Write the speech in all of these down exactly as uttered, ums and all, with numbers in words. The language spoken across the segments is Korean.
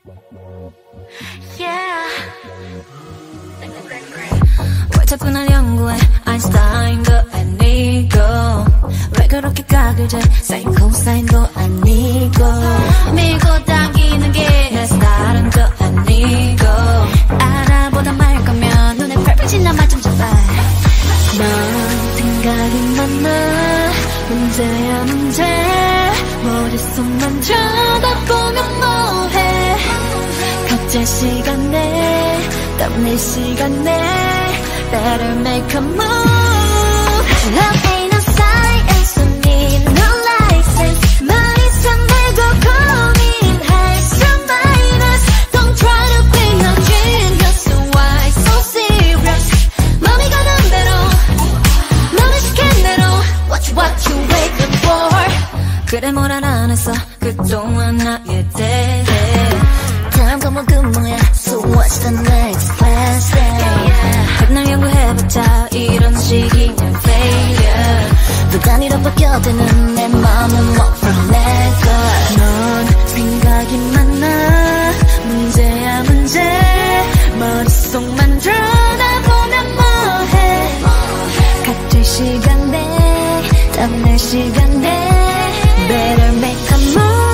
Yeah. 왜 자꾸 날 연구해 아인슈타인도 아니고 왜 그렇게 각을 재 사인 코사인도 아니고 밀고 당기는 게 내 스타일은 또 아니고 알아보다 말 거면 눈에 별빛이 남아 좀 잡아 넌 생각이 많아 문제야 문제 머릿속만 쳐다보면 뭐해 각자 시간에 땀낼 시간에 Better make a move Love ain't no science I need no license 머리선 내고 고민할 수 minus Don't try to be a genius Why so serious 맘이 가는 대로 너는 시킨 대로 What you what you waiting for 그래 뭘 안 했어 그동안 나에 대해 다음 과목 그 뭐야 So what's the next class day 날 연구해봤자 이런 식이면 failure 또 단위로 바뀌어드는 내 맘은 more from 내가 넌 생각이 많아 문제야 문제 머릿속만 들여다보면 뭐해 각질 시간에 땀낼 시간에 Better make a move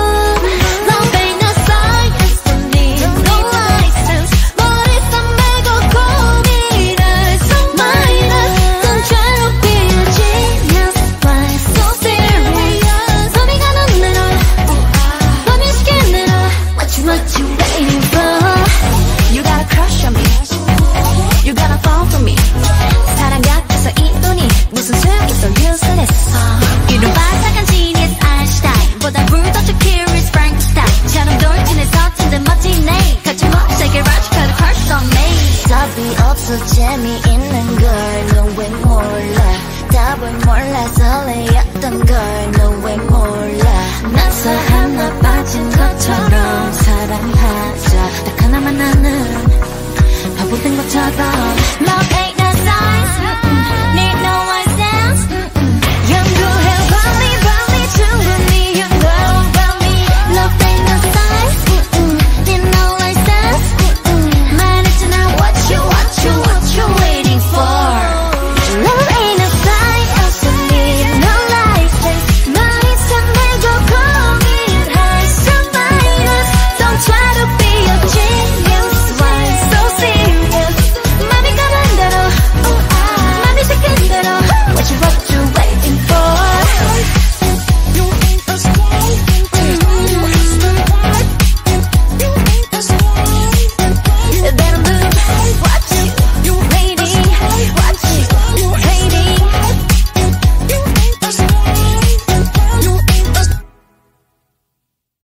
재미있는 걸 너 왜 몰라 답을 몰라 설레였던 걸 너 왜 몰라 나서 하나 빠진 것처럼 사랑하자 딱 하나만 나는 바보 된 것처럼